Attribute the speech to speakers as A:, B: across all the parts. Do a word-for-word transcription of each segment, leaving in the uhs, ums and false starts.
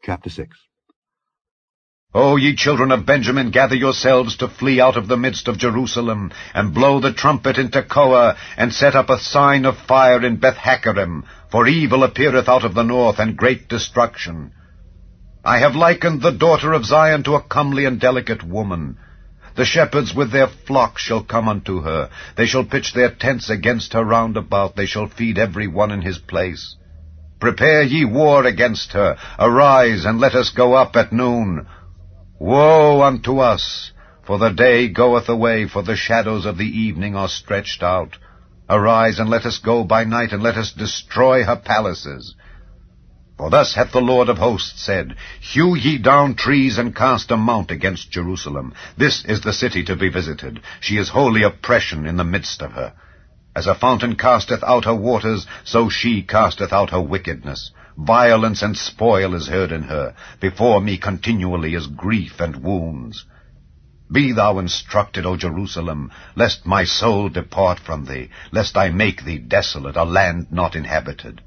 A: Chapter six.
B: O ye children of Benjamin, gather yourselves to flee out of the midst of Jerusalem, and blow the trumpet in Tekoa, and set up a sign of fire in Beth-Hakkerem, for evil appeareth out of the north, and great destruction. I have likened the daughter of Zion to a comely and delicate woman. The shepherds with their flocks shall come unto her. They shall pitch their tents against her round about. They shall feed every one in his place. Prepare ye war against her. Arise, and let us go up at noon. Woe unto us! For the day goeth away, for the shadows of the evening are stretched out. Arise, and let us go by night, and let us destroy her palaces. For thus hath the Lord of hosts said, Hew ye down trees, and cast a mount against Jerusalem. This is the city to be visited. She is wholly oppression in the midst of her. As a fountain casteth out her waters, so she casteth out her wickedness. Violence and spoil is heard in her. Before me continually is grief and wounds. Be thou instructed, O Jerusalem, lest my soul depart from thee, lest I make thee desolate, a land not inhabited.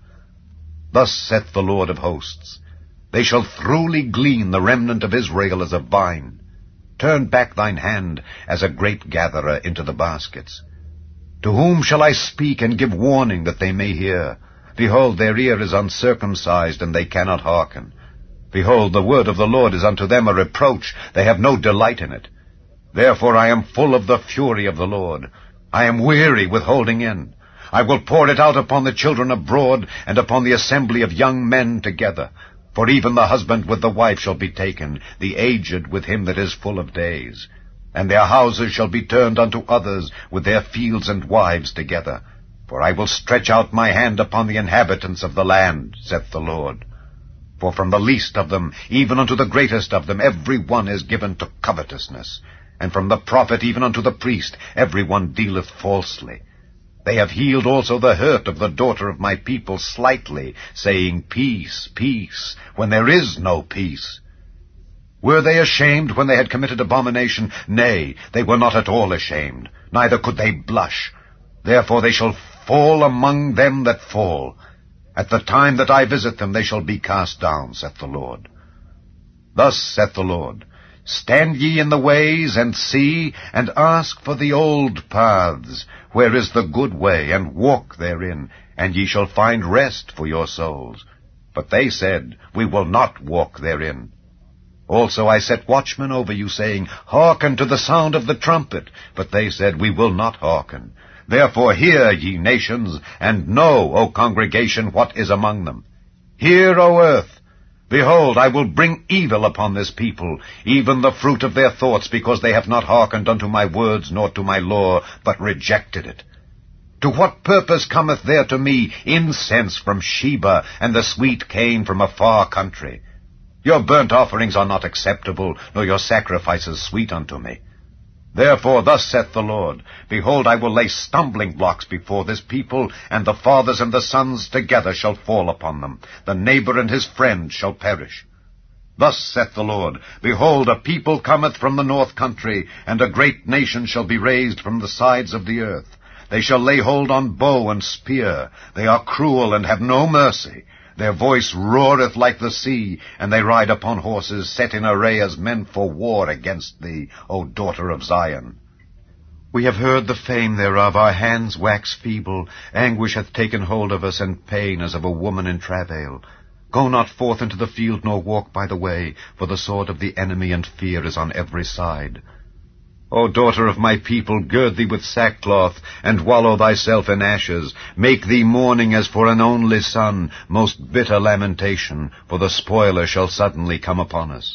B: Thus saith the Lord of hosts, They shall throughly glean the remnant of Israel as a vine. Turn back thine hand as a grape gatherer into the baskets. To whom shall I speak and give warning that they may hear? Behold, their ear is uncircumcised, and they cannot hearken. Behold, the word of the Lord is unto them a reproach. They have no delight in it. Therefore I am full of the fury of the Lord. I am weary with holding in. I will pour it out upon the children abroad, and upon the assembly of young men together. For even the husband with the wife shall be taken, the aged with him that is full of days. And their houses shall be turned unto others, with their fields and wives together. For I will stretch out my hand upon the inhabitants of the land, saith the Lord. For from the least of them, even unto the greatest of them, every one is given to covetousness. And from the prophet even unto the priest, every one dealeth falsely. They have healed also the hurt of the daughter of my people slightly, saying, Peace, peace, when there is no peace. Were they ashamed when they had committed abomination? Nay, they were not at all ashamed, neither could they blush. Therefore they shall fall among them that fall. At the time that I visit them they shall be cast down, saith the Lord. Thus saith the Lord, Stand ye in the ways, and see, and ask for the old paths, where is the good way, and walk therein, and ye shall find rest for your souls. But they said, We will not walk therein. Also I set watchmen over you, saying, Hearken to the sound of the trumpet. But they said, We will not hearken. Therefore hear, ye nations, and know, O congregation, what is among them. Hear, O earth. Behold, I will bring evil upon this people, even the fruit of their thoughts, because they have not hearkened unto my words, nor to my law, but rejected it. To what purpose cometh there to me incense from Sheba, and the sweet cane from a far country? Your burnt offerings are not acceptable, nor your sacrifices sweet unto me. Therefore thus saith the Lord, Behold, I will lay stumbling blocks before this people, and the fathers and the sons together shall fall upon them. The neighbor and his friend shall perish. Thus saith the Lord, Behold, a people cometh from the north country, and a great nation shall be raised from the sides of the earth. They shall lay hold on bow and spear. They are cruel and have no mercy. Their voice roareth like the sea, and they ride upon horses set in array as men for war against thee, O daughter of Zion. We have heard the fame thereof, our hands wax feeble, anguish hath taken hold of us, and pain as of a woman in travail. Go not forth into the field, nor walk by the way, for the sword of the enemy and fear is on every side. O daughter of my people, gird thee with sackcloth, and wallow thyself in ashes. Make thee mourning as for an only son, most bitter lamentation, for the spoiler shall suddenly come upon us.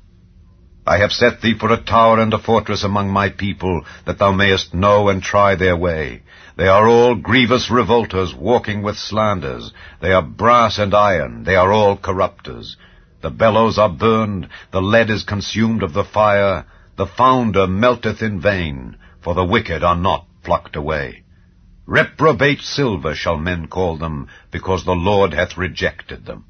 B: I have set thee for a tower and a fortress among my people, that thou mayest know and try their way. They are all grievous revolters, walking with slanders. They are brass and iron, they are all corrupters. The bellows are burned, the lead is consumed of the fire. The founder melteth in vain, for the wicked are not plucked away. Reprobate silver shall men call them, because the Lord hath rejected them.